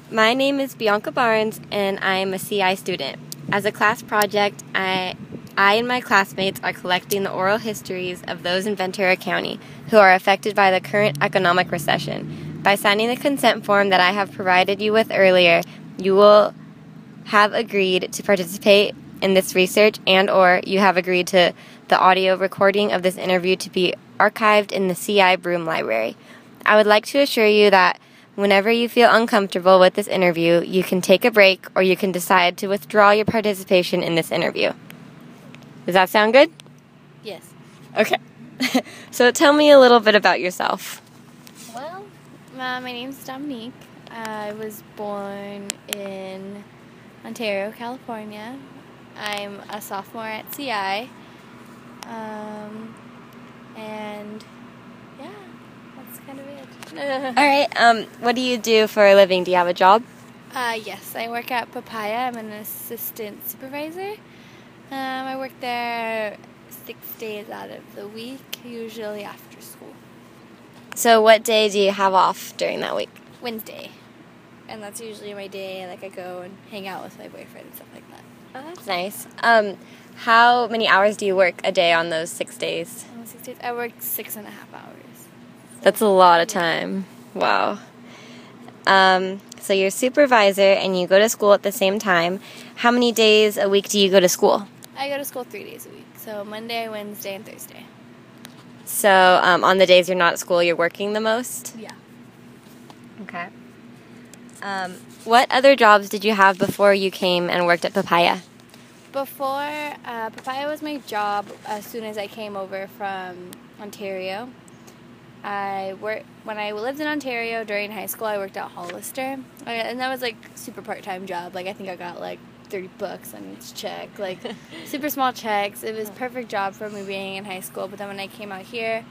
My name is Bianca Barnes, and I am a CI student. As a class project, I and my classmates are collecting the oral histories of those in Ventura County who are affected by the current economic recession. By signing the consent form that I have provided you with earlier, you will have agreed to participate in this research and/or you have agreed to the audio recording of this interview to be archived in the CI Broome Library. I would like to assure you that whenever you feel uncomfortable with this interview, you can take a break or you can decide to withdraw your participation in this interview. Does that sound good? Yes. Okay. So tell me a little bit about yourself. Well, my name's Dominique. I was born in Ontario, California. I'm a sophomore at CI. And yeah, that's kind of it. All right. What do you do for a living? Do you have a job? Yes, I work at Papaya. I'm an assistant supervisor. I work there 6 days out of the week, usually after school. So what day do you have off during that week? Wednesday. And that's usually my day. Like, I go and hang out with my boyfriend and stuff like that. Oh, that's nice. How many hours do you work a day on those 6 days? On 6 days, I work 6.5 hours. That's a lot of time. Wow. So you're a supervisor and you go to school at the same time. How many days a week do you go to school? I go to school 3 days a week. So Monday, Wednesday, and Thursday. So on the days you're not at school, you're working the most? Yeah. Okay. What other jobs did you have before you came and worked at Papaya? Before, Papaya was my job as soon as I came over from Ontario. When I lived in Ontario during high school, I worked at Hollister. And that was like super part-time job. Like, I think I got like $30 on each check. Like, super small checks. It was a perfect job for me being in high school. But then when I came out here,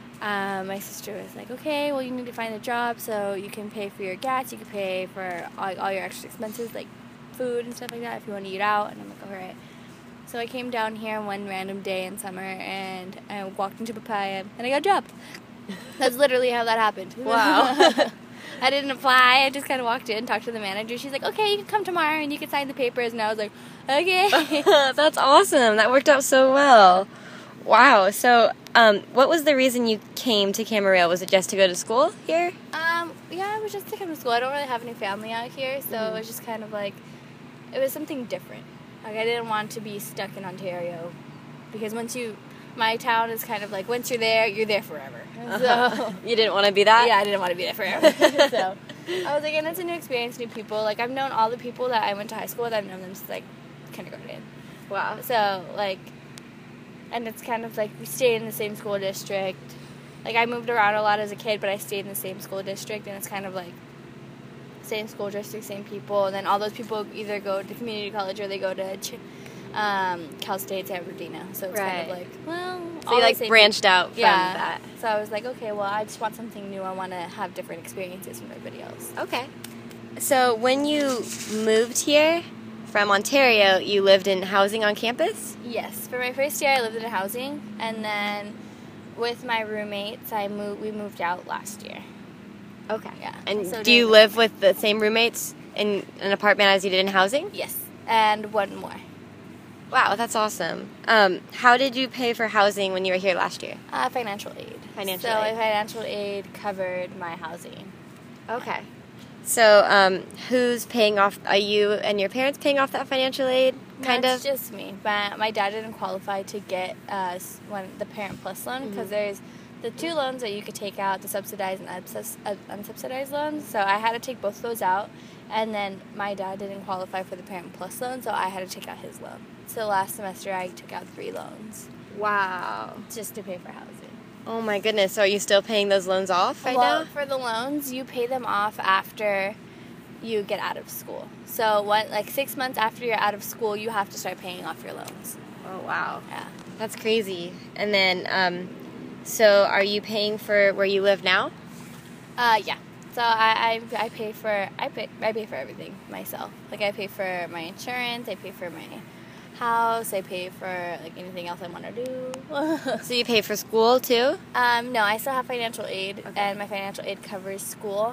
my sister was like, okay, well, you need to find a job so you can pay for your gas, you can pay for all your extra expenses, like food and stuff like that, if you want to eat out. And I'm like, all right. So I came down here one random day in summer, and I walked into Papaya, and I got a job. That's literally how that happened. Wow. I didn't apply. I just kind of walked in, talked to the manager. She's like, okay, you can come tomorrow, and you can sign the papers. And I was like, okay. That's awesome. That worked out so well. Wow. So, what was the reason you came to Camarillo? Was it just to go to school here? Yeah, it was just to come to school. I don't really have any family out here, so it was just kind of like, it was something different. Like, I didn't want to be stuck in Ontario, because my town is kind of like, once you're there forever. So You didn't want to be that? yeah, I didn't want to be there forever. So I was like, and it's a new experience, new people. Like, I've known all the people that I went to high school with. I've known them since like kindergarten. Wow. So like, and it's kind of like we stayed in the same school district. Like, I moved around a lot as a kid, but I stayed in the same school district, and it's kind of like same school district, same people, and then all those people either go to community college or they go to Cal State San Bernardino. So it's kind of like, well, So you like branched out from that. So I was like, okay, well, I just want something new. I want to have different experiences from everybody else. Okay. So when you moved here from Ontario, you lived in housing on campus? Yes. For my first year, I lived in housing, and then with my roommates, we moved out last year. Okay. Yeah. And So do you during live with the same roommates in an apartment as you did in housing? Yes. And one more. Wow, that's awesome. How did you pay for housing when you were here last year? Financial aid. Financial so aid. Financial aid covered my housing. Okay. So, who's paying off? Are you and your parents paying off that financial aid? Kind No, of? it's just me. My dad didn't qualify to get the Parent Plus loan, because there's the two loans that you could take out, the subsidized and unsubsidized loans. So I had to take both of those out, and then my dad didn't qualify for the Parent Plus loan, so I had to take out his loan. So last semester I took out 3 loans Wow. just to pay for housing. Oh my goodness. So are you still paying those loans off right Well, now? for the loans, you pay them off after you get out of school. So like 6 months after you're out of school, you have to start paying off your loans. Oh wow. Yeah. That's crazy. And then, so are you paying for where you live now? Yeah. So I pay for everything myself. Like, I pay for my insurance, I pay for my house, I pay for like anything else I want to do. So you pay for school too? No, I still have financial aid, Okay. and my financial aid covers school.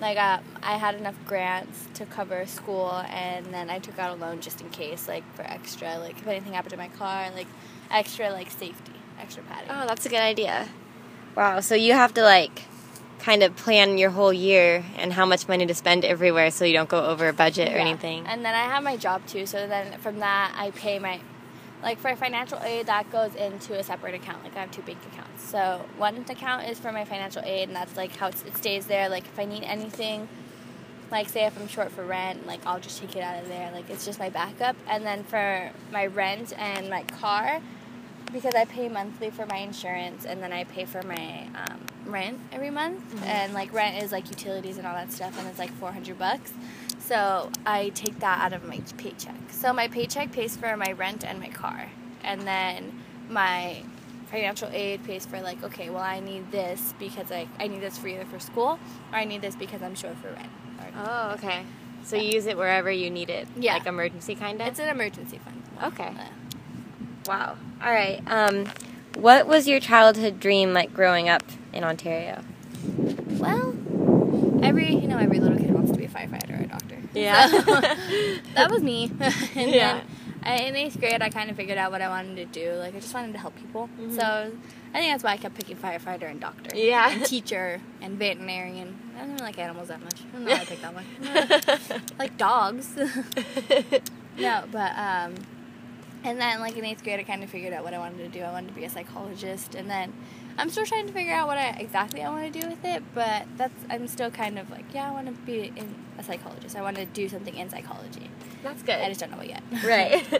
Like, I had enough grants to cover school, and then I took out a loan just in case, like, for extra, like, if anything happened to my car, like, extra, like, safety, extra padding. Oh, that's a good idea. Wow, so you have to, like, kind of plan your whole year and how much money to spend everywhere so you don't go over a budget or anything. And then I have my job, too, so then from that, I pay my, like, for financial aid, that goes into a separate account. Like, I have 2 bank accounts. So one account is for my financial aid, and that's, like, how it stays there. Like, if I need anything, like, say if I'm short for rent, like, I'll just take it out of there. Like, it's just my backup. And then for my rent and my car, because I pay monthly for my insurance, and then I pay for my rent every month. Mm-hmm. And, like, rent is, like, utilities and all that stuff, and it's, like, $400. So I take that out of my paycheck. So my paycheck pays for my rent and my car. And then my financial aid pays for, like, okay, well, I need this because I need this for either for school, or I need this because I'm short for rent. Oh, okay. So you use it wherever you need it? Yeah. Like emergency kind of? It's an emergency fund. Okay. Wow. All right. What was your childhood dream like growing up in Ontario? Well, every little kid wants to be a firefighter or a doctor. Yeah. So, that was me. And then in 8th grade, I kind of figured out what I wanted to do. Like, I just wanted to help people. Mm-hmm. So I think that's why I kept picking firefighter and doctor. Yeah. And teacher and veterinarian. I don't really like animals that much. I don't know why I picked that one. Like dogs. No, but, and then, like, in 8th grade, I kind of figured out what I wanted to do. I wanted to be a psychologist. And then I'm still trying to figure out what exactly I want to do with it. But I'm still kind of like, yeah, I want to be a psychologist. I want to do something in psychology. That's good. I just don't know what yet. Right.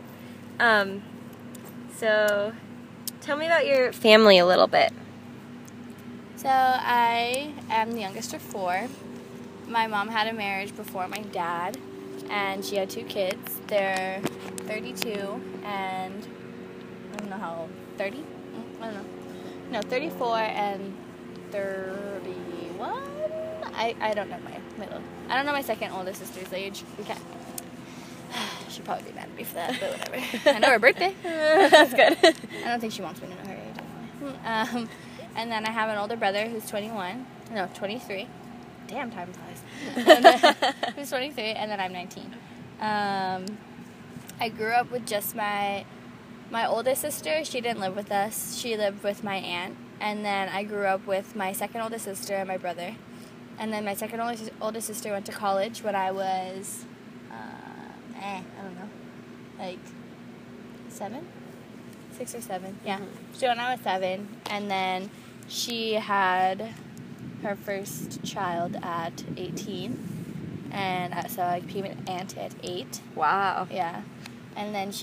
So tell me about your family a little bit. So I am the youngest of 4. My mom had a marriage before my dad, and she had 2 kids. They're 32 and I don't know how old. 30? I don't know. No, 34 and 31? I don't know my middle. I don't know my second oldest sister's age. Okay. She'd probably be mad at me for that, but whatever. I know her birthday. That's good. I don't think she wants me to know her age anyway. And then I have an older brother who's 23. Damn, time flies. Who's 23, and then I'm 19. I grew up with just my oldest sister. She didn't live with us. She lived with my aunt. And then I grew up with my second oldest sister and my brother. And then my second oldest sister went to college when I was, I don't know, like 7? 6 or 7, yeah. Mm-hmm. So when I was 7, and then she had her first child at 18, and so I became an aunt at 8. Wow. Yeah. And then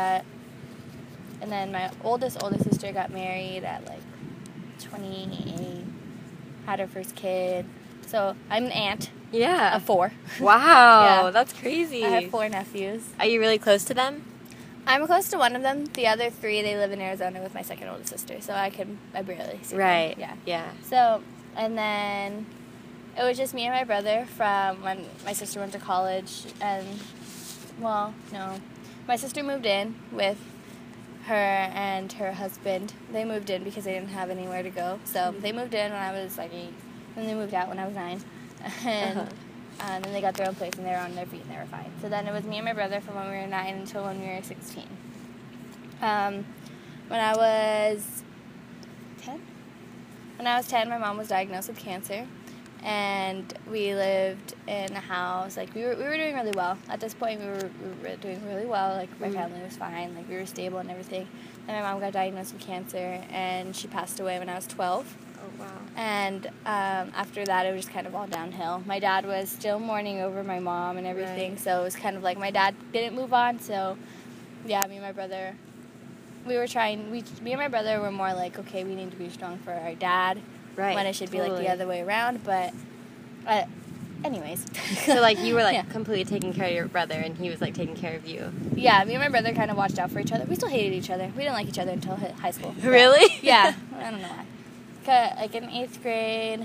my oldest sister got married at like 28, had her first kid. So I'm an aunt. Yeah. Of 4. Wow, Yeah. That's crazy. I have 4 nephews. Are you really close to them? I'm close to one of them. The other 3, they live in Arizona with my second oldest sister, so I barely see right. them. Yeah. So, and then it was just me and my brother from when my sister went to college, and, well, no. My sister moved in with her and her husband. They moved in because they didn't have anywhere to go. So they moved in when I was like 8, and they moved out when I was 9. And then they got their own place, and they were on their feet, and they were fine. So then it was me and my brother from when we were 9 until when we were 16. When I was 10? When I was 10, my mom was diagnosed with cancer, and we lived in a house. Like, we were doing really well. At this point, we were doing really well. Like, my family was fine. Like, we were stable and everything. Then my mom got diagnosed with cancer, and she passed away when I was 12. Oh, wow. And after that, it was just kind of all downhill. My dad was still mourning over my mom and everything, right. So it was kind of like my dad didn't move on. So, yeah, me and my brother, me and my brother were more like, okay, we need to be strong for our dad. Right. When it should be like the other way around. But, anyways. So, like, you were completely taking care of your brother, and he was like taking care of you. Yeah, me and my brother kind of watched out for each other. We still hated each other. We didn't like each other until high school. Really? Yeah, I don't know why. Like in 8th grade,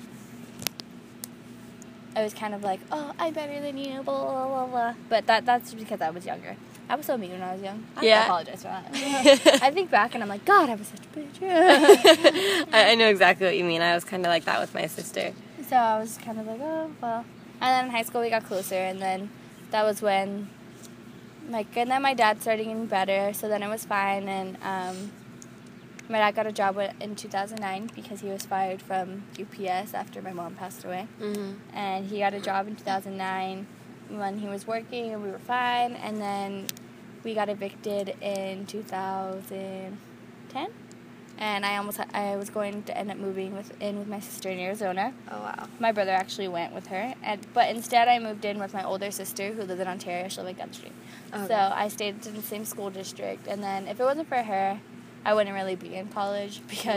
I was kind of like, oh, I'm better than you, blah, blah, blah, blah. But that's because I was younger. I was so mean when I was young. I apologize for that. I think back and I'm like, God, I was such a bitch. I know exactly what you mean. I was kind of like that with my sister. So I was kind of like, oh, well. And then in high school we got closer, and then that was when, and then my dad started getting better, so then it was fine, and my dad got a job in 2009 because he was fired from UPS after my mom passed away. Mm-hmm. And he got a job in 2009 when he was working, and we were fine, and then we got evicted in 2010. And I was going to end up moving in with my sister in Arizona. Oh, wow. My brother actually went with her, but instead I moved in with my older sister who lived in Ontario. She lived in Gulfstream. Okay. So I stayed in the same school district, and then if it wasn't for her, I wouldn't really be in college because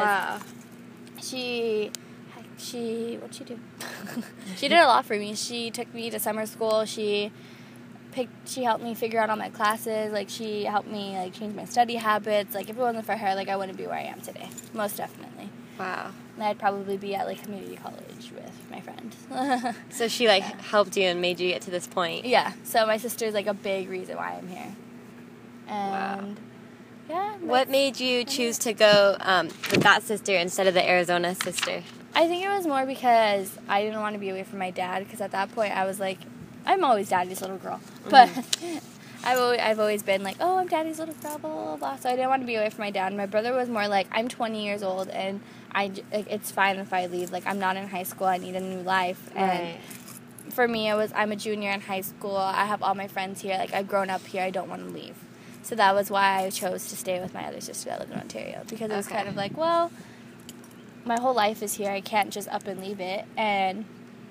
what'd she do? She did a lot for me. She took me to summer school. She helped me figure out all my classes. Like, she helped me, like, change my study habits. Like, if it wasn't for her, like, I wouldn't be where I am today. Most definitely. Wow. And I'd probably be at, like, community college with my friend. So she, like, helped you and made you get to this point. Yeah. So my sister's, like, a big reason why I'm here. And, yeah. What made you choose to go with that sister instead of the Arizona sister? I think it was more because I didn't want to be away from my dad, because at that point I was, like, I'm always daddy's little girl, but I've always been like, oh, I'm daddy's little girl, blah, blah, blah. So I didn't want to be away from my dad. My brother was more like, I'm 20 years old, and it's fine if I leave. Like, I'm not in high school. I need a new life. And for me, I'm a junior in high school. I have all my friends here. Like, I've grown up here. I don't want to leave. So that was why I chose to stay with my other sister that lived in Ontario, because it was kind of like, well, my whole life is here. I can't just up and leave it. And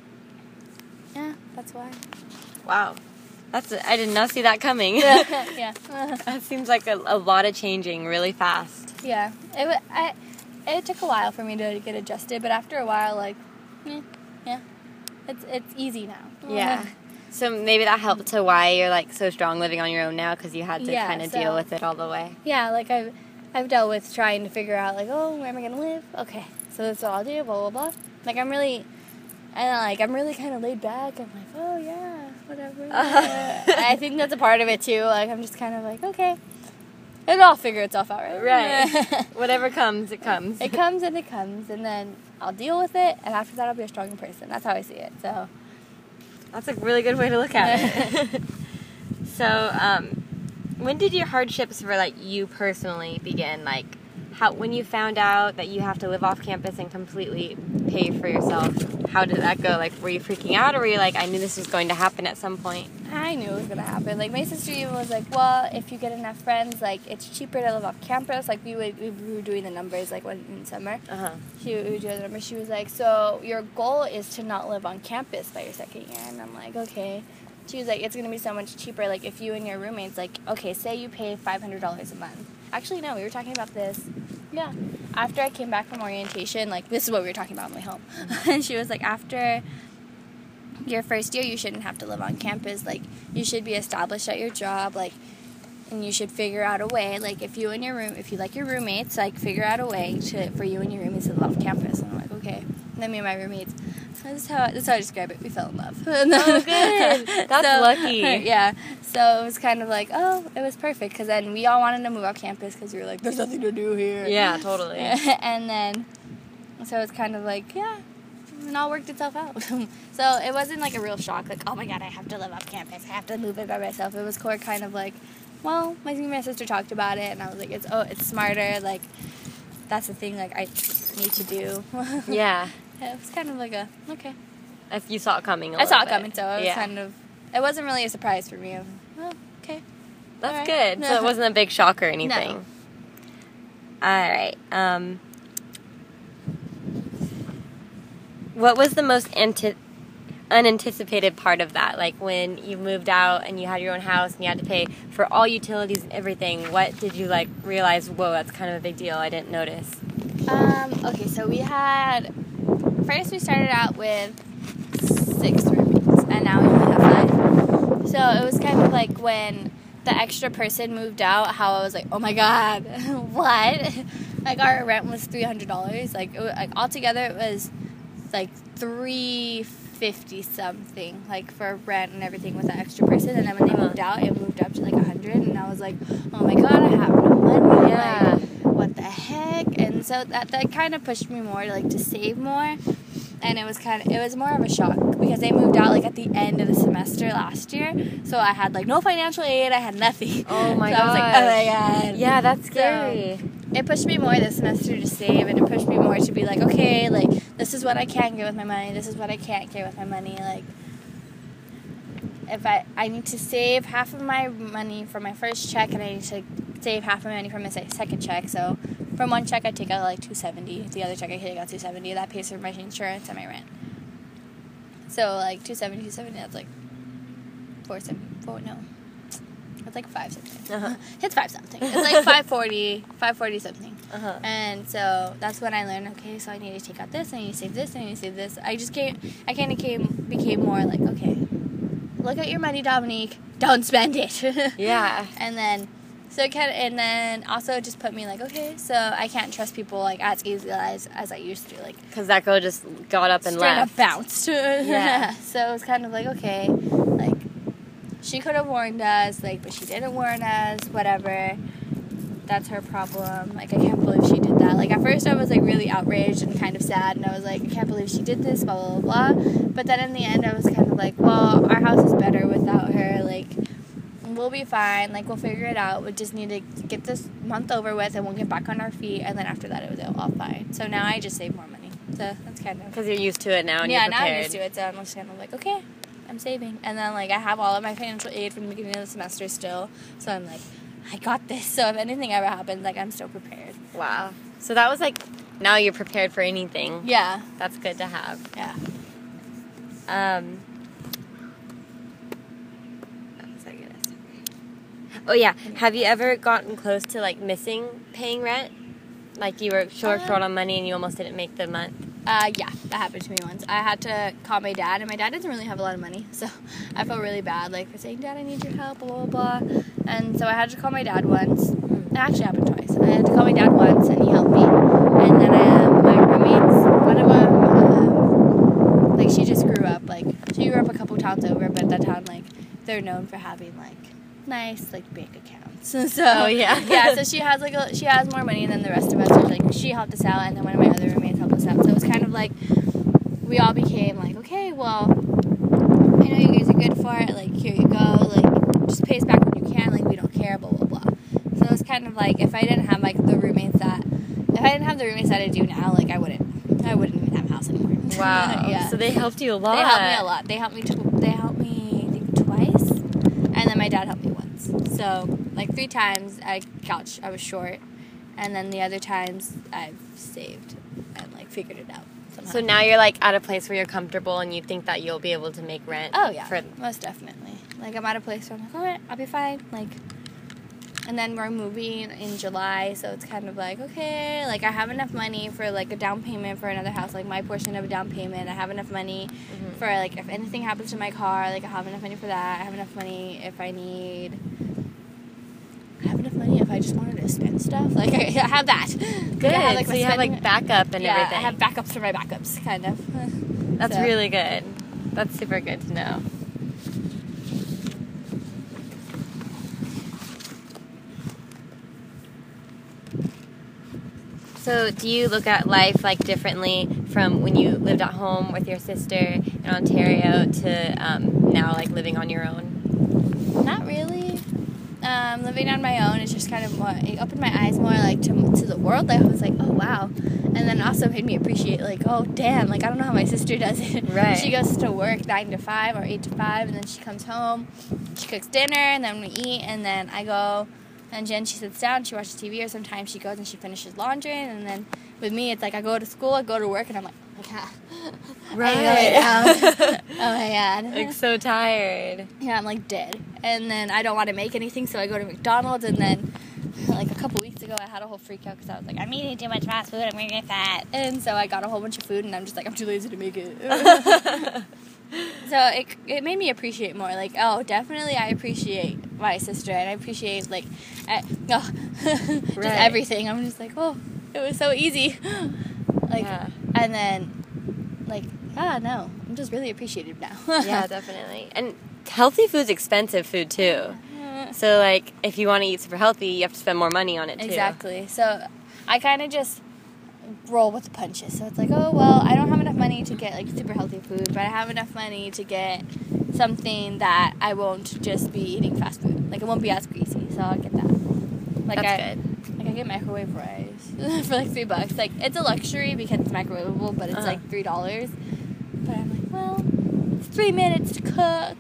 yeah, that's why. Wow. I did not see that coming. Yeah. That seems like a lot of changing really fast. Yeah. It took a while for me to get adjusted, but after a while, like, yeah. It's easy now. Yeah. So maybe that helped to why you're, like, so strong living on your own now, because you had to kind of deal with it all the way. Yeah, like, I've dealt with trying to figure out, like, oh, where am I going to live? Okay, so that's what I'll do, blah, blah, blah. Like, I'm really kind of laid back. I'm like, oh, yeah, whatever. I think that's a part of it, too. Like, I'm just kind of like, okay, it'll all figure itself out, right? Right. Whatever comes, it comes. It comes, and then I'll deal with it, and after that, I'll be a stronger person. That's how I see it, so. That's a really good way to look at it. So, when did your hardships for, like, you personally begin? Like, when you found out that you have to live off campus and completely pay for yourself, how did that go? Like, were you freaking out, or were you like, I knew this was going to happen at some point? I knew it was going to happen. Like, my sister even was like, well, if you get enough friends, like, it's cheaper to live off campus. Like, we were doing the numbers, like, in summer. We were doing the numbers. She was like, so your goal is to not live on campus by your second year. And I'm like, okay. She was like, it's going to be so much cheaper. Like, if you and your roommates, like, okay, say you pay $500 a month. Actually, no, we were talking about this. Yeah. After I came back from orientation, like, this is what we were talking about on my home. And she was like, after your first year, you shouldn't have to live on campus. Like, you should be established at your job, like, and you should figure out a way, like, if you like your roommates, like, figure out a way for you and your roommates to live off campus. And I'm like, okay. And then me and my roommates, that's how I describe it. We fell in love. Oh, good. That's lucky. Yeah. So it was kind of like, oh, it was perfect, because then we all wanted to move off campus because we were like, there's nothing to do here. Yeah, totally. And then, so it was kind of like, yeah, it all worked itself out. So it wasn't like a real shock, like, oh my God, I have to live off campus. I have to move it by myself. It was kind of like, well, my sister talked about it, and I was like, it's smarter. Like, that's the thing, like, I need to do. Yeah. It was kind of like okay. If you saw it coming I saw it coming, so it was kind of, it wasn't really a surprise for me. Oh, okay. That's good. So it wasn't a big shock or anything. No. All right. What was the most unanticipated part of that? Like, when you moved out and you had your own house and you had to pay for all utilities and everything, what did you, like, realize, whoa, that's kind of a big deal, I didn't notice? Okay, so first we started out with 6 roommates, and now we only have 5. So it was kind of like when the extra person moved out, how I was like, oh my God, what? Like, our rent was $300. Like, altogether it was like $350 something, like, for rent and everything with the extra person. And then when they moved out, it moved up to like $100, and I was like, oh my God, I have no money. Yeah. Like, what the heck? And so that kind of pushed me more to save more. And it was more of a shock because they moved out like at the end of the semester last year. So I had like no financial aid. I had nothing. Oh my god! god. I was like, oh my god. Yeah, that's scary. So it pushed me more this semester to save, and it pushed me more to be like, okay, like this is what I can get with my money. This is what I can't get with my money. Like if I need to save half of my money for my first check, and I need to save half of my money for my second check. So from one check I take out like $270. The other check I take out $270. That pays for my insurance and my rent. So like $270. That's like it's like 5 something. Uh-huh. It's 5 something. It's like 540 something. Uh-huh. And so that's when I learned, okay, so I need to take out this, I need to save this, I need to save this. I kind of became more like, okay, look at your money, Dominique. Don't spend it. Yeah. And then and then also it just put me like, okay, so I can't trust people like as easily as I used to, like, Because that girl just got up and straight left. up bounced. Yeah. So it was kind of like, okay, like she could have warned us, like, but she didn't warn us. Whatever. That's her problem. Like, I can't believe she did that. Like, at first I was like really outraged and kind of sad, and I was like, I can't believe she did this, blah blah blah. But then in the end, I was kind of like, well, our house is better without her. Like, we'll be fine. Like, we'll figure it out. We just need to get this month over with, and we'll get back on our feet. And then after that, it was all fine. So now I just save more money. So that's kind of, Because you're used to it now and yeah. you're Now prepared. I'm used to it. So I'm just kind of like, okay, I'm saving. And then like I have all of my financial aid from the beginning of the semester still. So I'm like, I got this. So if anything ever happens, like, I'm still prepared. Wow. So that was like, now you're prepared for anything. Yeah. That's good to have. Yeah. What was I gonna say? Oh yeah. Have you ever gotten close to like missing paying rent? Like you were short on money and you almost didn't make the month? Yeah, that happened to me once. I had to call my dad, and my dad doesn't really have a lot of money, so I felt really bad, like, for saying, Dad, I need your help, blah, blah, blah. And so I had to call my dad once. It actually happened twice. I had to call my dad once, and he helped me. And then my roommates, one of them, like, she just grew up a couple towns over, but at that town, like, they're known for having, like, nice, like, bank accounts. So Oh, yeah. yeah, so she has more money than the rest of us. So, like, she helped us out, and then one of my other roommates helped us out. So it was kind of like we all became like, okay, well, I know you guys are good for it. Like, here you go. Like, just pay us back when you can. Like, we don't care. Blah blah blah. So it was kind of like if I didn't have the roommates that I do now, like I wouldn't even have a house anymore. Wow. Yeah. So they helped you a lot. They helped me a lot. They helped me I think twice, and then my dad helped me once. So like 3 times I was short, and then the other times I've saved and like figured it out somehow. So now you're like at a place where you're comfortable and you think that you'll be able to make rent. Oh yeah, most definitely. Like I'm at a place where I'm like, alright, I'll be fine. Like, and then we're moving in July, so it's kind of like, okay, like I have enough money for like a down payment for another house, like my portion of a down payment. I have enough money for like if anything happens to my car, like I have enough money for that. I have enough money if I have enough money if I just wanted to spend stuff. Like I have that. Good. I have, like, so you have like backup and everything. I have backups for my backups, kind of. That's So. really good. That's super good to know. So do you look at life like differently from when you lived at home with your sister in Ontario to now like living on your own? Not really. Living on my own is just kind of more, it opened my eyes more like to the world. Like, I was like, oh wow. And then also made me appreciate like, oh damn, like I don't know how my sister does it. Right. She goes to work 9 to 5 or 8 to 5, and then she comes home, she cooks dinner, and then we eat, and then I go, and Jen, she sits down, she watches TV, or sometimes she goes and she finishes laundry, and then with me it's like I go to school, I go to work, and I'm like, Right. Oh my god. Like so tired. Yeah, I'm like dead. And then I don't want to make anything, so I go to McDonald's, and then like a couple weeks ago I had a whole freak out because I was like, I'm eating too much fast food, I'm gonna get fat. And so I got a whole bunch of food, and I'm just like, I'm too lazy to make it. So it made me appreciate more. Like, oh, definitely I appreciate my sister, and I appreciate like just everything. I'm just like, oh, it was so easy. Like, yeah. And then like, no, I'm just really appreciative now. Yeah, definitely. And healthy food's expensive food too. So like if you want to eat super healthy, you have to spend more money on it too. Exactly. So I kind of just roll with the punches. So it's like, oh, well, I don't have enough money to get, like, super healthy food, but I have enough money to get something that I won't just be eating fast food. Like, it won't be as greasy, so I'll get that. Like, That's good. Like, I get microwave rice for, like, $3. Like, it's a luxury because it's microwavable, but it's, like, $3. But I'm like, well, it's 3 minutes to cook.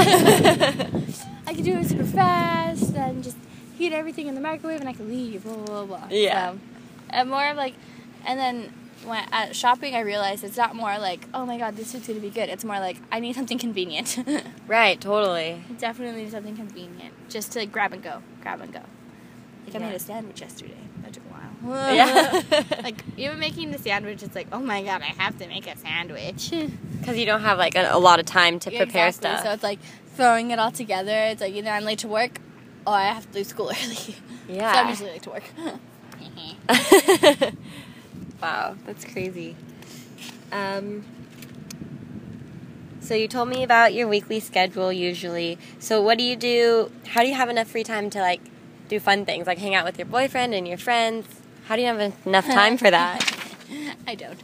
I can do it super fast and just heat everything in the microwave and I can leave, blah, blah, blah. Yeah. So, and more of, like, and then when at shopping, I realized it's not more like, oh my god, this food's gonna be good. It's more like, I need something convenient. Right, totally. Definitely need something convenient. Just to grab and go. Like, I made a sandwich yesterday. That took a while. Yeah. Like, even making the sandwich, it's like, oh my god, I have to make a sandwich. Because you don't have, like, a lot of time to prepare Exactly. stuff. So it's like throwing it all together. It's like, either I'm late to work or I have to leave school early. Yeah. So I'm usually late to work. Wow, that's crazy. So you told me about your weekly schedule usually. So what do you do? How do you have enough free time to, like, do fun things, like hang out with your boyfriend and your friends? How do you have enough time for that? I don't.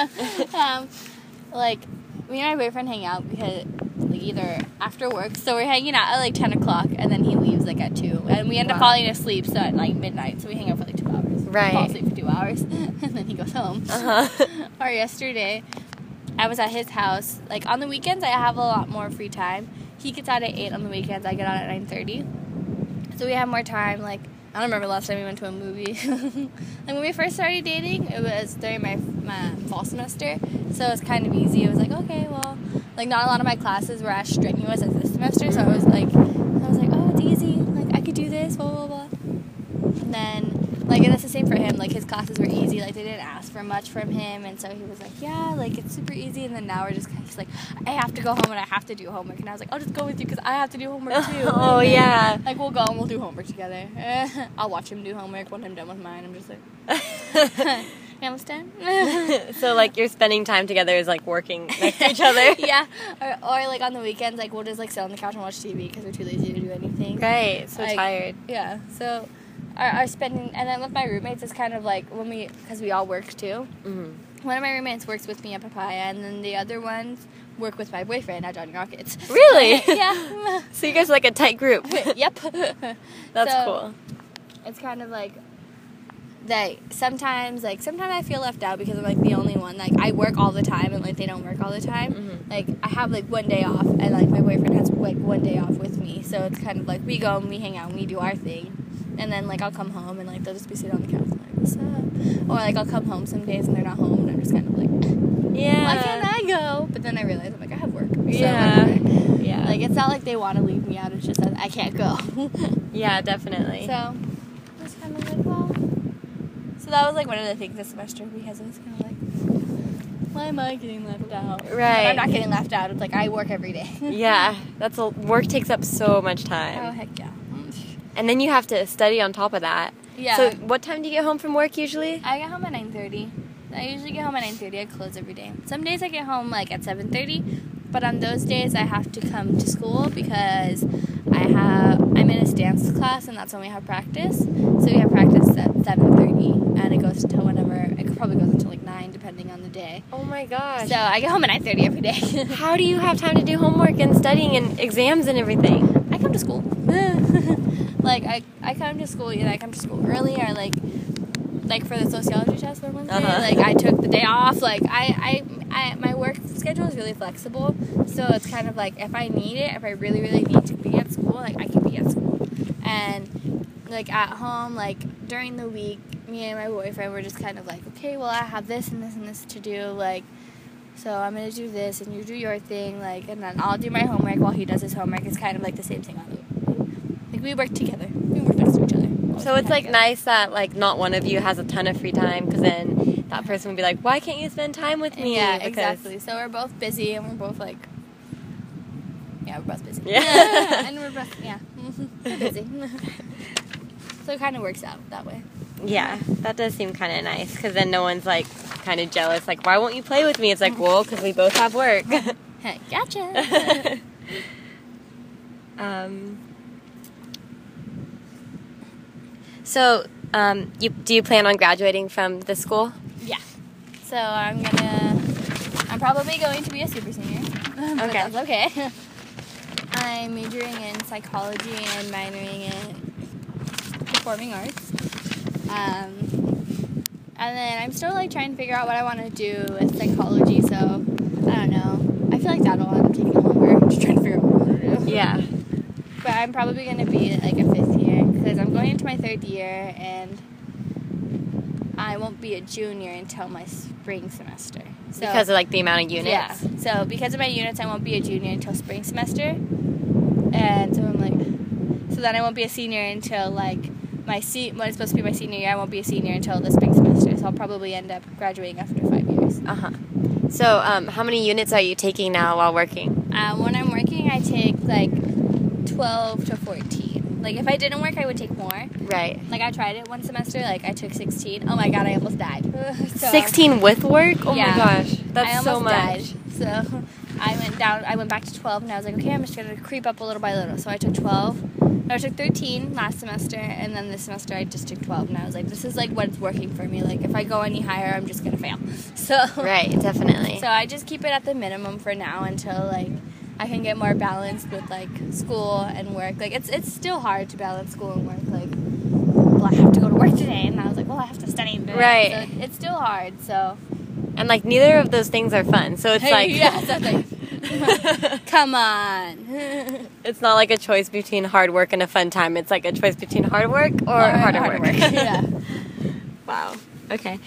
Like, me and my boyfriend hang out because, like, either after work, so we're hanging out at like 10 o'clock, and then he leaves like at 2, and we end up falling asleep so at like midnight, so we hang out for like 2 hours. Right. Fall asleep for 2 hours, and then he goes home. Or yesterday, I was at his house. Like, on the weekends, I have a lot more free time. He gets out at 8 on the weekends. I get out at 9:30. So we have more time. Like, I don't remember the last time we went to a movie. Like, when we first started dating, it was during my fall semester. So it was kind of easy. It was like, okay, well, like, not a lot of my classes were as strenuous as this semester. So I was like, oh, it's easy. Like, I could do this, blah, blah, blah. And then, like, and that's the same for him. Like, his classes were easy. Like, they didn't ask for much from him. And so he was like, yeah, like, it's super easy. And then now we're just kind of just like, I have to go home and I have to do homework. And I was like, I'll just go with you because I have to do homework too. Oh, and then, yeah. Like, we'll go and we'll do homework together. I'll watch him do homework when I'm done with mine. I'm just like, you understand? So, like, you're spending time together is, like, working next to each other? Yeah. Or, like, on the weekends, like, we'll just, like, sit on the couch and watch TV because we're too lazy to do anything. Right, so Like, tired. Yeah, so our spending, and then with my roommates, it's kind of like because we all work too. Mm-hmm. One of my roommates works with me at Papaya, and then the other ones work with my boyfriend at Johnny Rockets. Really? Yeah. So you guys are, like, a tight group. Yep. That's So, cool. It's kind of like that sometimes I feel left out because I'm, like, the only one. Like, I work all the time, and, like, they don't work all the time. Mm-hmm. Like, I have, like, one day off, and, like, my boyfriend has, like, one day off with me. So it's kind of like we go and we hang out and we do our thing. And then, like, I'll come home and, like, they'll just be sitting on the couch and, like, what's up? Or, like, I'll come home some days and they're not home and I'm just kind of like, Yeah. why can't I go? But then I realize, I'm like, I have work. So Yeah. whatever. Yeah. Like, it's not like they want to leave me out. It's just that I can't go. Yeah, definitely. So, it's kind of like, well. So that was, like, one of the things this semester because it was kind of like, why am I getting left out? Right. But I'm not getting left out. It's like, I work every day. Yeah, work takes up so much Oh, time. heck yeah. And then you have to study on top of that. Yeah. So what time do you get home from work usually? I get home at 9:30. I usually get home at 9:30. I close every day. Some days I get home like at 7:30, but on those days I have to come to school because I'm in a dance class and that's when we have practice. So we have practice at 7:30 and it goes until whenever. It probably goes until like 9 depending on the day. Oh my gosh. So I get home at 9:30 every day. How do you have time to do homework and studying and exams and everything? I come to school. Like I come to school. Either I come to school early or like for the sociology test on Wednesday. Like I took the day off. Like I my work schedule is really flexible, so it's kind of like if I need it, if I really really need to be at school, like I can be at school. And like at home, like during the week, me and my boyfriend were just kind of like, okay, well I have this and this and this to do, like. So I'm gonna do this and you do your thing, like, and then I'll do my homework while he does his homework. It's kind of like the same thing on the like we work together. We work next to each other. So it's like nice that like not one of you has a ton of free time because then that person would be like, why can't you spend time with me? Yeah, Because- exactly. So we're both busy and we're both like, yeah, we're both busy. Yeah. And we're both, we're busy. So it kind of works out that way. Yeah, that does seem kind of nice because then no one's like kind of jealous. Like, why won't you play with me? It's like, well, because we both have work. Gotcha. So Do you plan on graduating from the school? Yeah. So I'm probably going to be a super senior. But Okay. that's okay. I'm majoring in psychology and minoring in performing arts. And then I'm still like trying to figure out what I want to do with psychology. So I don't know. I feel like that'll end up taking longer. Just trying to figure out what I want to do. Yeah. But I'm probably going to be like a 5th year because I'm going into my 3rd year and I won't be a junior until my spring semester. So, Because of like the amount of units. yeah. So because of my units, I won't be a junior until spring semester. And so I'm like, so then I won't be a senior until like when it's supposed to be my senior year, I won't be a senior until the spring semester. So I'll probably end up graduating after 5 years. Uh-huh. So how many units are you taking now while working? When I'm working, I take like 12 to 14. Like if I didn't work, I would take more. Right. Like I tried it one semester, like I took 16. Oh my god, I almost died. So, 16 with work? Oh yeah, my gosh. That's I so almost much. died. So I went back to 12 and I was like, okay, I'm just going to creep up a little by little. So I took 12. No, I took 13 last semester and then this semester I just took 12 and I was like, this is like what's working for me. Like if I go any higher, I'm just going to fail. So Right, definitely. So I just keep it at the minimum for now until like I can get more balanced with like school and work. Like it's still hard to balance school and work. Like, well, I have to go to work today, and I was like, well, I have to study today. Right. So it's still hard. So And like neither of those things are fun. So it's like yeah, so it's like, come on. it's not like a choice between hard work and a fun time. It's like a choice between hard work or harder work. Yeah. Wow. Okay.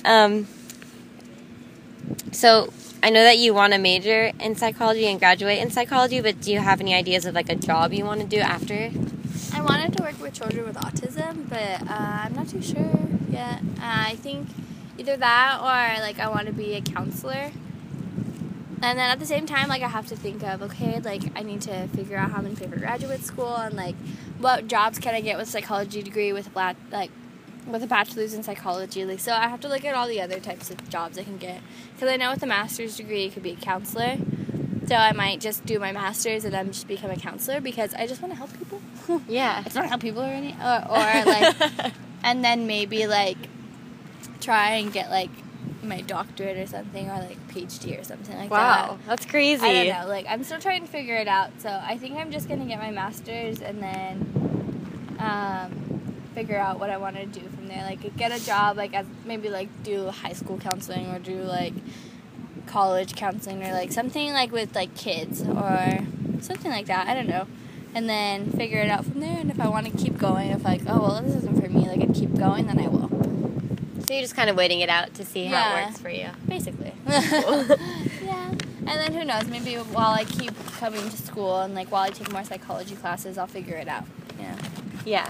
So I know that you want to major in psychology and graduate in psychology, but do you have any ideas of like a job you want to do after? I wanted to work with children with autism, but I'm not too sure yet. I think either that or like I want to be a counselor. And then at the same time, like I have to think of, okay, like I need to figure out how I'm going to pay for graduate school and like what jobs can I get with a psychology degree with a bachelor's in psychology. Like, so I have to look at all the other types of jobs I can get. Because I know with a master's degree, you could be a counselor. So I might just do my master's and then just become a counselor because I just want to help people. Yeah. I just want to help people or like, and then maybe like try and get like my doctorate or something or like PhD or something like that. Wow, that's crazy. I don't know. Like I'm still trying to figure it out. So I think I'm just gonna get my master's and then figure out what I want to do from there. Like get a job, like as maybe like do high school counseling or do like college counseling or like something like with like kids or something like that. I don't know. And then figure it out from there. And if I want to keep going, if like, oh well, this isn't for me, like and keep going, then I will. So you're just kind of waiting it out to see how it works for you. Basically. Yeah. And then who knows, maybe while I keep coming to school and like while I take more psychology classes, I'll figure it out. Yeah. Yeah.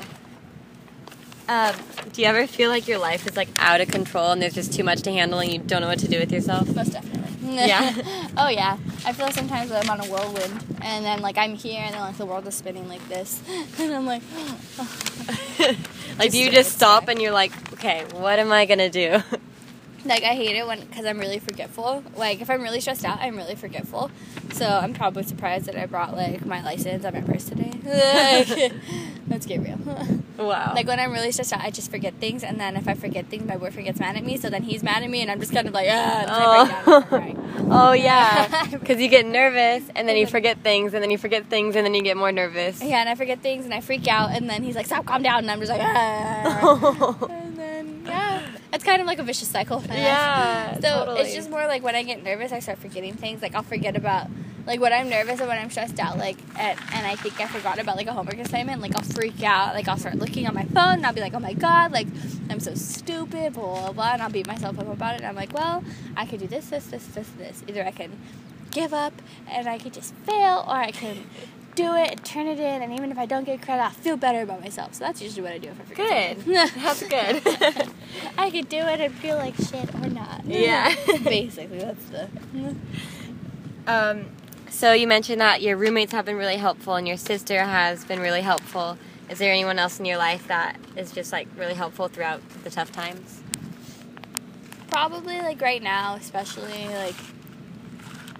Do you ever feel like your life is like out of control and there's just too much to handle and you don't know what to do with yourself? Most definitely. Yeah. Oh yeah. I feel sometimes that I'm on a whirlwind and then like I'm here and then like the world is spinning like this and I'm like Like do you just stop and you're like, okay, what am I gonna do? Like I hate it because I'm really forgetful. Like if I'm really stressed out, I'm really forgetful. So I'm probably surprised that I brought like my license on my purse today. Like, let's get real. Wow. Like when I'm really stressed out, I just forget things, and then if I forget things, my boyfriend gets mad at me. So then he's mad at me, and I'm just kind of like, Oh yeah, because you get nervous, and then you forget things, and then you forget things, and then you get more nervous. Yeah, and I forget things, and I freak out, and then he's like, "Stop, calm down," and I'm just like, and then yeah, it's kind of like a vicious cycle. Yeah, so totally. It's just more like when I get nervous, I start forgetting things. Like I'll forget about like when I'm nervous and when I'm stressed out, like and I think I forgot about like a homework assignment. Like I'll freak out. Like I'll start looking on my phone, and I'll be like, "Oh my god, like I'm so stupid," blah blah blah, and I'll beat myself up about it. And I'm like, "Well, I could do this. Either I can give up and I could just fail, or I can do it and turn it in, and even if I don't get credit, I'll feel better about myself." So that's usually what I do if I forget. Good. That's good. I could do it and feel like shit or not. Yeah. Basically, that's the... So you mentioned that your roommates have been really helpful and your sister has been really helpful. Is there anyone else in your life that is just like really helpful throughout the tough times? Probably like right now, especially like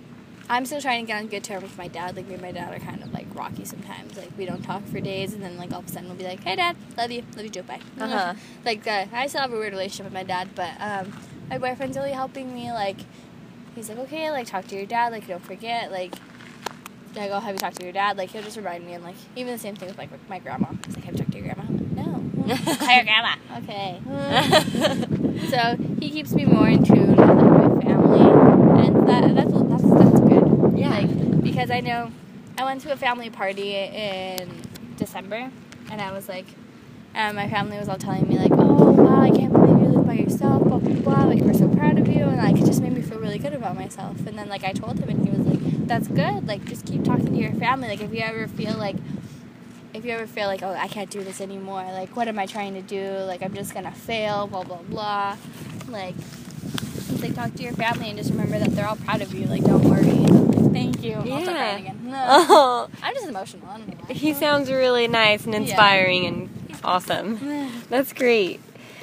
I'm still trying to get on good terms with my dad. Like, me and my dad are kind of, like, rocky sometimes. Like, we don't talk for days, and then, like, all of a sudden we'll be like, hey, Dad, love you too, bye. Like, I still have a weird relationship with my dad, but my boyfriend's really helping me. Like, he's like, okay, like, talk to your dad. Like, don't forget. Like, I go, have you talked to your dad? Like, he'll just remind me. And, like, even the same thing with, like, my grandma. He's like, have you talked to your grandma? I'm like, no. Call your grandma. Okay. So, he keeps me more in tune with, like, my family. And that's good. Yeah. Like, because I know I went to a family party in December, and I was like, my family was all telling me, like, oh, wow, I can't believe you live by yourself, blah, blah, blah, like, we're so proud of you, and, like, it just made me feel really good about myself. And then, like, I told him, and he was like, that's good, like, just keep talking to your family. Like, if you ever feel like, oh, I can't do this anymore, like, what am I trying to do, like, I'm just gonna fail, blah, blah, blah, like, it's like, talk to your family and just remember that they're all proud of you, like, don't worry. Like, thank you. Yeah. I'll start crying again. No. Oh, I'm just emotional. I don't know why. he sounds really nice and inspiring and awesome. That's great.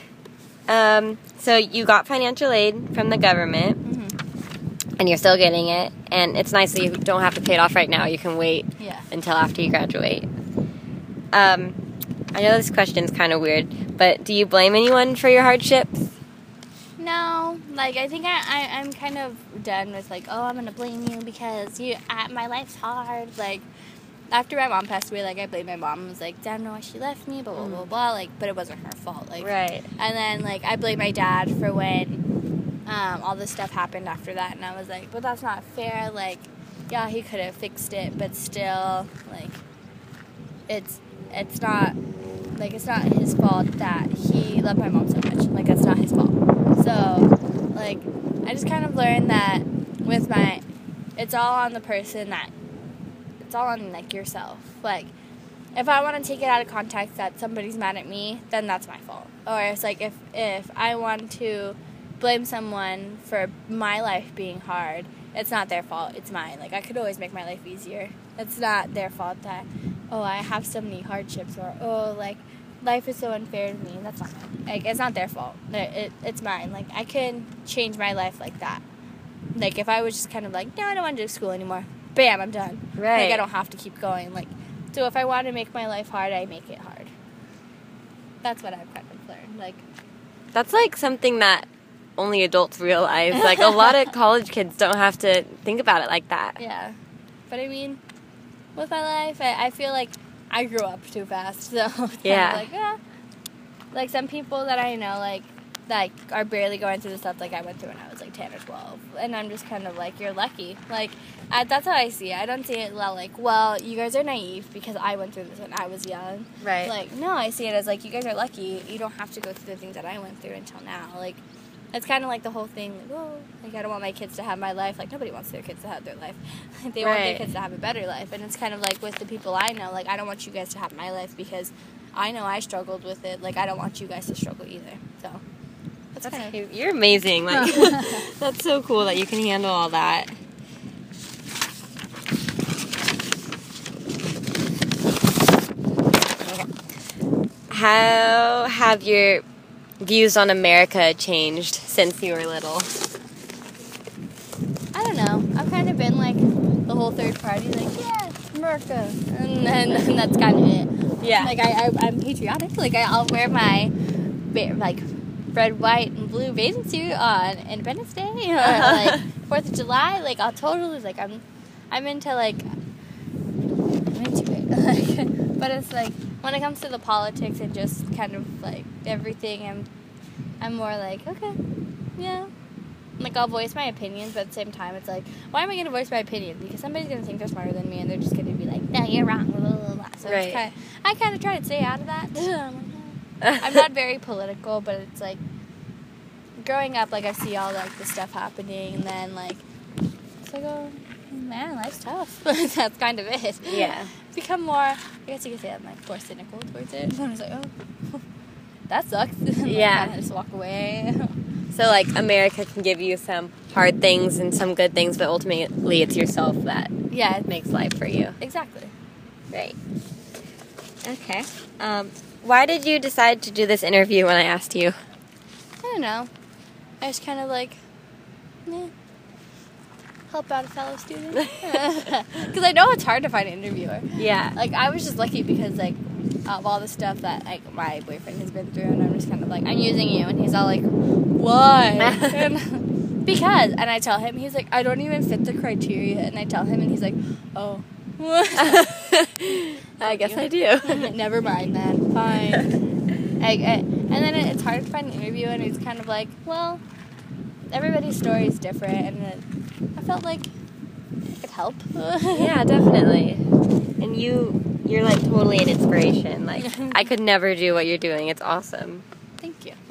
So you got financial aid from the government, and you're still getting it, and it's nice that you don't have to pay it off right now. You can wait until after you graduate. I know this question's kind of weird, but do you blame anyone for your hardships? No, like, I think I'm kind of done with, like, oh, I'm going to blame you because my life's hard. Like, after my mom passed away, like, I blamed my mom. I was like, I don't know why she left me, blah, blah, blah, blah, like, but it wasn't her fault. Like, right. And then, like, I blamed my dad for when all this stuff happened after that, and I was like, but that's not fair. Like, yeah, he could have fixed it, but still, like, it's not, like, it's not his fault that he loved my mom so much. Like, that's not his fault. So, like, I just kind of learned that with it's all on the person it's all on, like, yourself. Like, if I want to take it out of context that somebody's mad at me, then that's my fault. Or it's like, if I want to blame someone for my life being hard, it's not their fault, it's mine. Like, I could always make my life easier. It's not their fault that, oh, I have so many hardships, or, oh, like, life is so unfair to me. That's not mine. Like, it's not their fault. It's mine. Like, I can change my life like that. Like, if I was just kind of like, no, I don't want to do school anymore, bam, I'm done. Right. Like, I don't have to keep going. Like, so if I want to make my life hard, I make it hard. That's what I've kind of learned. Like, that's, like, something that only adults realize. Like, a lot of college kids don't have to think about it like that. Yeah. But, I mean, with my life, I feel like I grew up too fast, so it's kind of like, yeah. Like, some people that I know, like, are barely going through the stuff like I went through when I was, like, 10 or 12. And I'm just kind of like, you're lucky. Like, that's how I see it. I don't see it like, well, you guys are naive because I went through this when I was young. Right. Like, no, I see it as, like, you guys are lucky. You don't have to go through the things that I went through until now. Like, it's kind of like the whole thing, like, oh, like, I don't want my kids to have my life. Like, nobody wants their kids to have their life. They want their kids to have a better life. And it's kind of like with the people I know, like, I don't want you guys to have my life because I know I struggled with it. Like, I don't want you guys to struggle either. So, that's kind of... You're amazing. Like, that's so cool that you can handle all that. How have your views on America changed since you were little? I don't know. I've kind of been like the whole third party, like, yeah, America, and that's kind of it. Yeah. Like, I'm patriotic. Like, I'll wear my like red, white, and blue bathing suit on Independence Day or like 4th of July. Like, I'll totally, like, I'm into, like, I'm into it. Like, but it's like when it comes to the politics and just kind of like everything, I'm more like, okay, yeah. Like, I'll voice my opinions, but at the same time, it's like, why am I going to voice my opinion? Because somebody's going to think they're smarter than me, and they're just going to be like, no, you're wrong, blah, blah, blah. So right. I kind of try to stay out of that. I'm not very political, but it's like, growing up, like, I see all, like, the stuff happening, and then, like, it's like, oh, man, life's tough. That's kind of it. Yeah. Become more, I guess you could say I'm, like, more cynical towards it. And I was like, oh, that sucks. And yeah. Kind of just walk away. So, like, America can give you some hard things and some good things, but ultimately it's yourself that makes life for you. Exactly. Right. Okay. Why did you decide to do this interview when I asked you? I don't know. I was kind of like, meh. help out a fellow student. Because I know it's hard to find an interviewer. Yeah. Like, I was just lucky because, like, of all the stuff that, like, my boyfriend has been through, and I'm just kind of like, I'm using you, and he's all like, why? And because, and I tell him, he's like, I don't even fit the criteria, and I tell him, and he's like, oh. I guess I do. Never mind then, fine. And then it's hard to find an interview, and it's kind of like, well, everybody's story is different, and I felt like it could help. Yeah, definitely. And you're like totally an inspiration. Like, I could never do what you're doing. It's awesome. Thank you.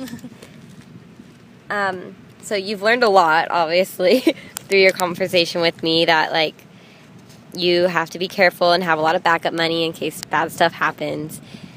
So you've learned a lot, obviously, through your conversation with me, that like you have to be careful and have a lot of backup money in case bad stuff happens.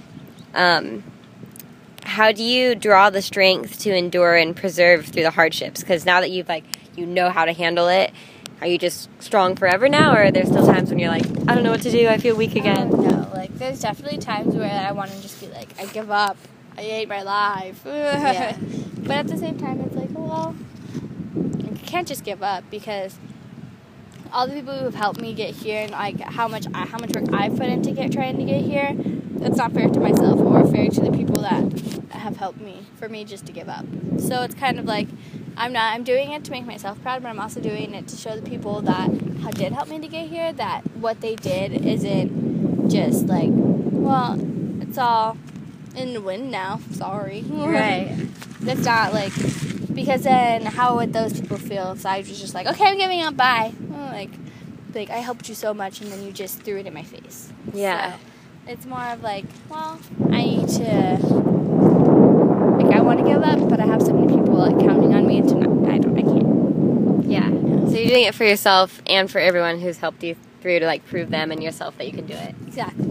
How do you draw the strength to endure and preserve through the hardships? Because now that you've like, you know how to handle it, are you just strong forever now, or are there still times when you're like, I don't know what to do, I feel weak again? No, like, there's definitely times where I want to just be like, I give up, I hate my life. Yeah. But at the same time, it's like, well, you can't just give up, because all the people who have helped me get here, and like how much work I've put into trying to get here, it's not fair to myself or fair to the people that have helped me for me just to give up. So it's kind of like, I'm doing it to make myself proud, but I'm also doing it to show the people that did help me to get here that what they did isn't just like, well, it's all in the wind now. Sorry. Right. It's not like, because then how would those people feel if I was just like, okay, I'm giving up, bye. Like I helped you so much and then you just threw it in my face. Yeah. So it's more of like, well, I need to, like, I want to give up, but I have so many people like counting on me, and I can't. Yeah. So you're doing it for yourself and for everyone who's helped you through, to like prove them and yourself that you can do it. Exactly.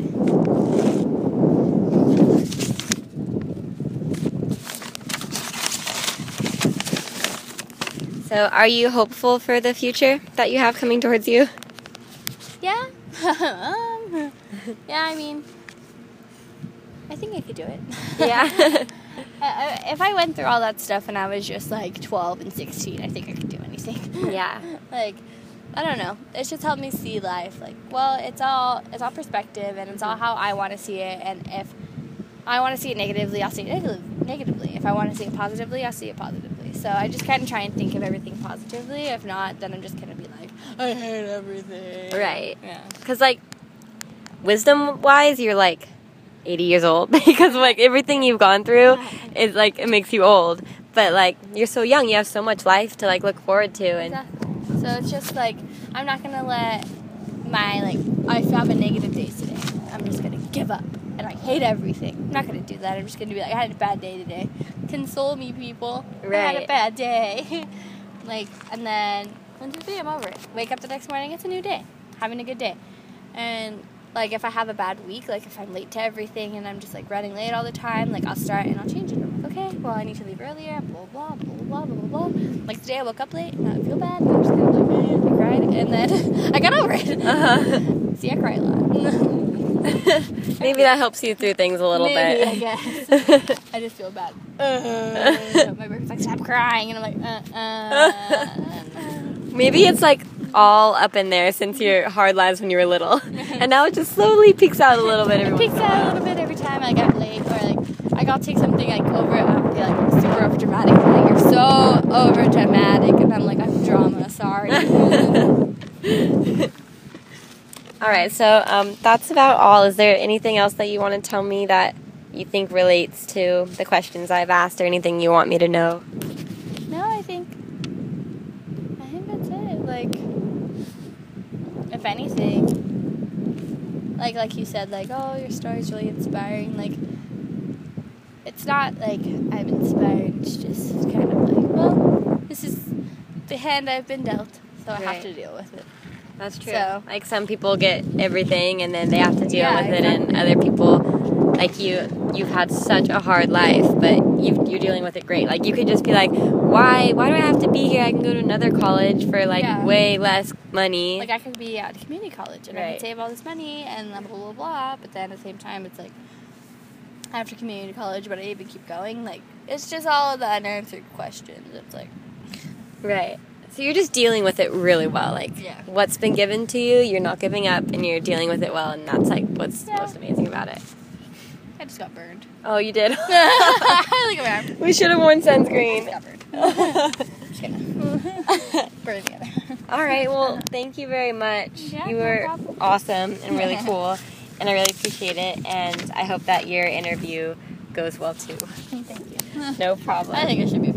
So are you hopeful for the future that you have coming towards you? Yeah. Yeah, I mean, I think I could do it. Yeah. If I went through all that stuff and I was just like 12 and 16, I think I could do anything. Yeah. Like, I don't know. It's just helped me see life. Like, well, it's all perspective, and it's all how I want to see it. And if I want to see it negatively, I'll see it negatively. If I want to see it positively, I'll see it positively. So I just kind of try and think of everything positively. If not, then I'm just going to be like, I hate everything. Right. Yeah. Because like, wisdom-wise, you're like 80 years old, because like everything you've gone through is like, it makes you old. But like, you're so young, you have so much life to like look forward to. And Exactly. So it's just like, I'm not going to let my, like, I have a negative day today. I'm just going to give up. And I hate everything. I'm not going to do that. I'm just going to be like, I had a bad day today. Console me, people. Right. I had a bad day. Like, and then, Wednesday, I'm over it. Wake up the next morning, it's a new day. Having a good day. And, like, if I have a bad week, like, if I'm late to everything and I'm just, like, running late all the time, like, I'll start and I'll change it. I'm like, okay, well, I need to leave earlier, blah, blah, blah, blah, blah, blah, blah. Like, today I woke up late and I feel bad. And I'm just kind of like, I cried. And then I got over it. Uh-huh. See, I cry a lot. Maybe that helps you through things a little Maybe, bit. I guess. I just feel bad. My boyfriend's like, stop crying. And I'm like, Maybe it's like all up in there since your hard lives when you were little. And now it just slowly peeks out a little bit every It once peeks in a out a while. little bit every time I get late, or like I'll take something like over, be like super over dramatic. Like, you're so over dramatic, and I'm like, I'm drama. Sorry. All right, so that's about all. Is there anything else that you want to tell me that you think relates to the questions I've asked, or anything you want me to know? No, I think that's it. Like, if anything, like you said, like, oh, your story's really inspiring. Like, it's not like I'm inspired. It's just kind of like, well, this is the hand I've been dealt, so I have to deal with it. That's true. So, like, some people get everything and then they have to deal Yeah, with it, exactly. and other people, like you've had such a hard life, but you're dealing with it great. Like, you could just be like, why do I have to be here? I can go to another college for like way less money. like, I could be at community college and I Right. could save all this money and blah, blah, blah, blah. But then at the same time, it's like, after community college, would I even keep going? Like, it's just all of the unanswered questions. It's like, Right. So you're just dealing with it really well. Like, Yeah. what's been given to you, you're not giving up, and you're dealing with it well, and that's, like, what's most amazing about it. I just got burned. Oh, you did? Look at me. We should have worn sunscreen. Got burned. Just kidding. Burned together. All right, well, thank you very much. Yeah, You no were problem. awesome and really cool, and I really appreciate it, and I hope that your interview goes well, too. Thank you. No problem. I think it should be